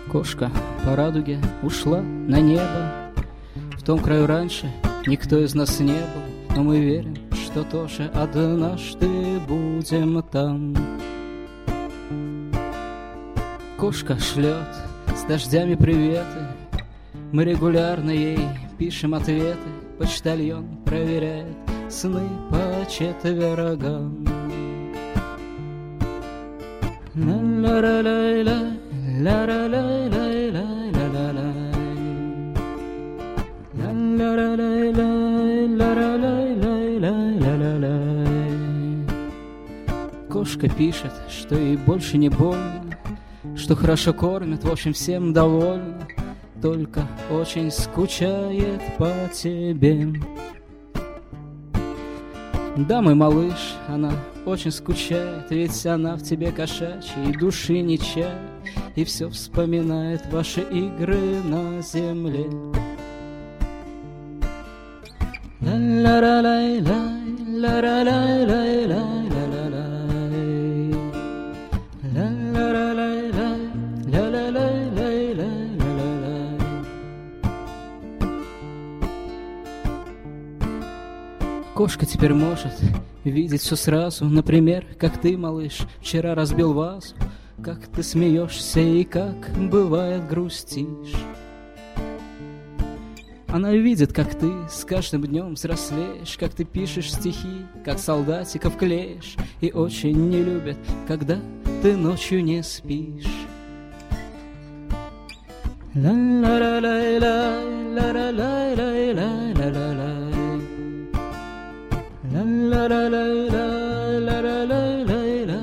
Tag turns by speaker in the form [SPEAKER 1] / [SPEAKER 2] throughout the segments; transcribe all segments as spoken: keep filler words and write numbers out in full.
[SPEAKER 1] Кошка по радуге ушла на небо. В том краю раньше никто из нас не был, но мы верим, что тоже однажды будем там. Кошка шлет с дождями приветы, мы регулярно ей пишем ответы. Почтальон проверяет сны по четвергам. Ла-ла-ла-ла-ла, ла-ла-ла-ла-ла, ла-ла-ла. Ла-ла-ла-ла-ла, ла-ла-ла-ла-ла, ла-ла-ла. Кошка пишет, что ей больше не больно, что хорошо кормят, в общем, всем довольна, только очень скучает по тебе. Да, мой малыш, она очень скучает, ведь она в тебе кошачьей души не чает, и все вспоминает ваши игры на земле. Ла-ла-ла-ла-ла, ла-ла-ла-ла-ла, ла-ла-ла. Ла-ла-ла-ла-ла, ла-ла-ла-ла-ла, ла-ла-ла. Кошка теперь может видеть все сразу, например, как ты, малыш, вчера разбил вазу, как ты смеешься и как, бывает, грустишь. Она видит, как ты с каждым днем взрослеешь, как ты пишешь стихи, как солдатиков клеишь, и очень не любит, когда ты ночью не спишь. Ла-ла-ла-ла-ла, ла-ла-ла-ла-ла, ла-ла-ла. Ла-ла-ла-ла-ла, ла-ла-ла-ла-ла, ла-ла-ла.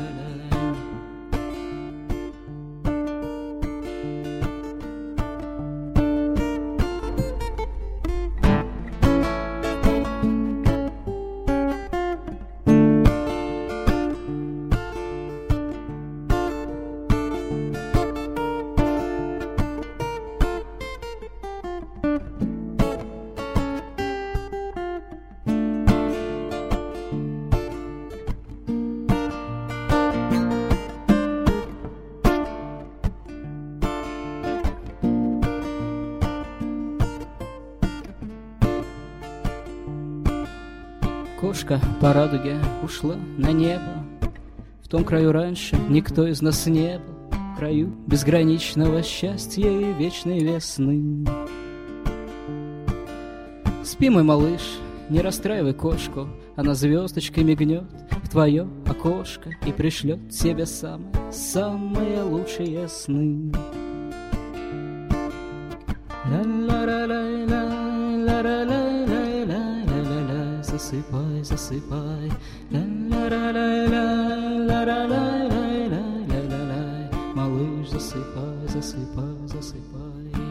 [SPEAKER 1] Кошка по радуге ушла на небо. В том краю раньше никто из нас не был, в краю безграничного счастья и вечной весны. Спи, мой малыш, не расстраивай кошку, она звездочкой мигнет в твое окошко и пришлет тебе самые, самые лучшие сны. Ла-ла-ла-ла-ла, ла-ла-ла-ла-ла, ла-ла-ла. Засыпай, засыпай, ла-ла-ла-ла-ла, ла-ла-ла-ла-ла, малыш, засыпай, засыпай, засыпай.